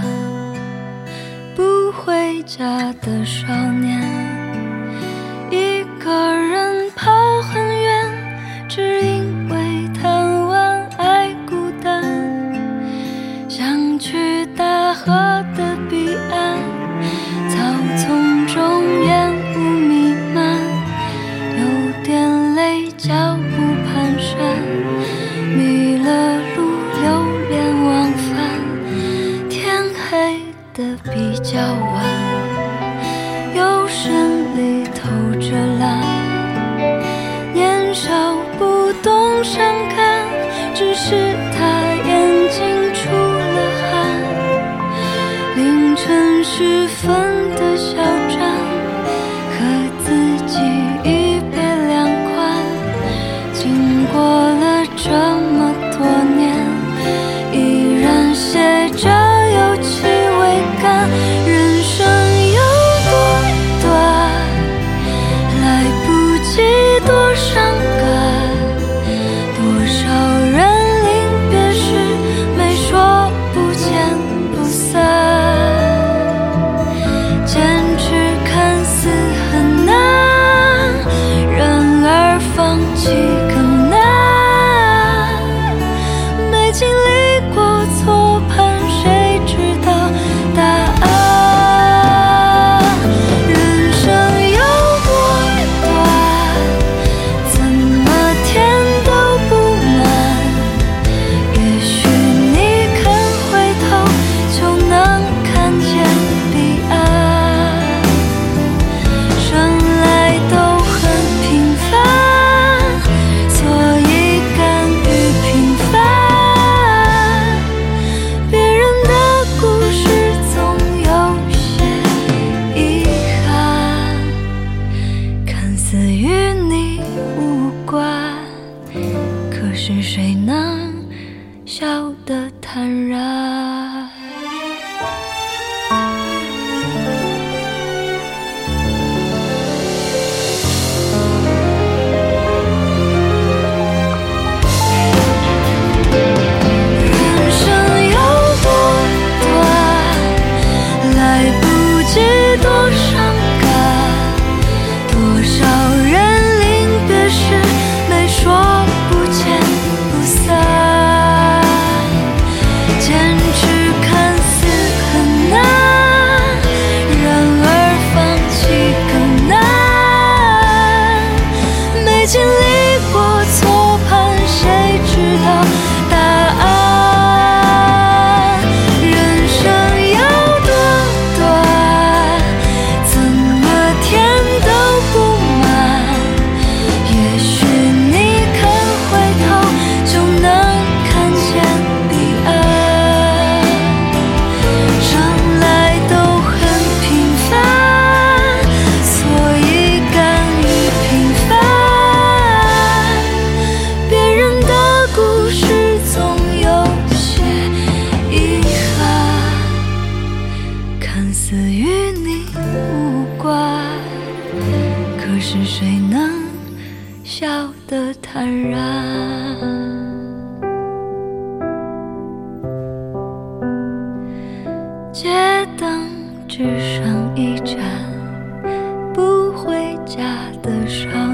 不回家的少年，一个人跑很远，只因为贪玩爱孤单。想去大河的彼岸，草丛中烟雾弥漫，有点累，脚步蹒跚，迷了路，流连忘返，天黑的比较晚，幽深里透着蓝，年少不懂伤感，只是他眼睛出了汗。凌晨时分的小站，和自己一别两宽，经过了这么多年，依然写着有气未干。人生有多短，来不及多伤感，多少人临别时没说不见不散，坚持看似很难，然而放弃更难。没经历过错判，谁知道答案？人生有多短，怎么填都不满。也许你肯回头，就能看见彼岸。生来都很平凡，所以甘于平凡。别人的故事总有些遗憾，看似与你无关，可是谁能笑得坦然？人生有多短，来不及多伤感，多少人临别时没说不见不散，坚持看似很难，然而放弃更难。没经历过错判，谁知道答案？人生有多短，怎么填都不满。也许你肯回头，就能看见彼岸。生来都很平凡，所以甘于平凡。别人的故事总有些遗憾，看似与你无关，可是谁能笑得坦然？街灯只剩一盏，不回家的少